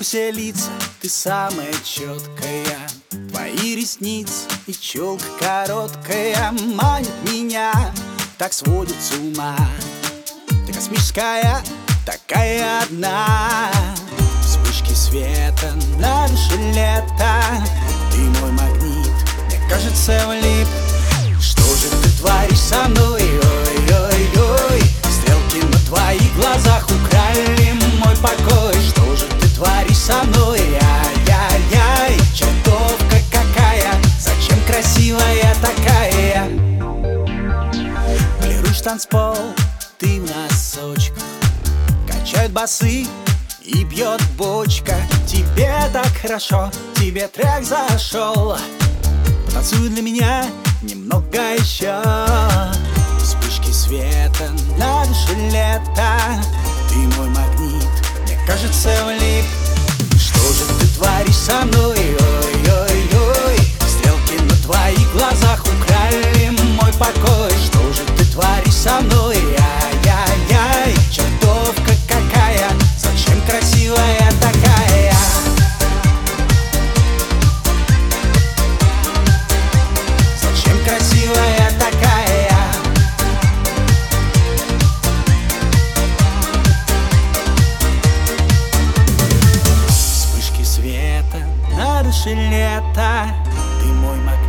все лица, ты самая четкая. Твои ресницы и челка короткая манит меня, так сводит с ума. Ты космическая, такая одна. Вспышки света, на душе лето. Ты мой магнит, мне кажется, влип. Что же ты творишь со мной? Ой-ой-ой. Стрелки на твоих глазах украли мой покой. Что же ты творишь со мной? Ай-яй-яй. Чертовка какая, зачем красивая такая? Полируешь танцпол, ты в носочках. Качают басы и бьет бочка. Тебе так хорошо, тебе трек зашел. Потанцуй для меня немного еще. Вспышки света, на душе лето. Ты мой магнит, мне кажется, влип. Что же ты творишь со мной? Ой-ой-ой. Стрелки на твоих глазах украли мой покой. Что же ты творишь со мной? Ай-яй-яй. Чертовка какая, зачем красивая такая? Зачем красивая такая? Вспышки света, на душе лето. Ты мой магнит.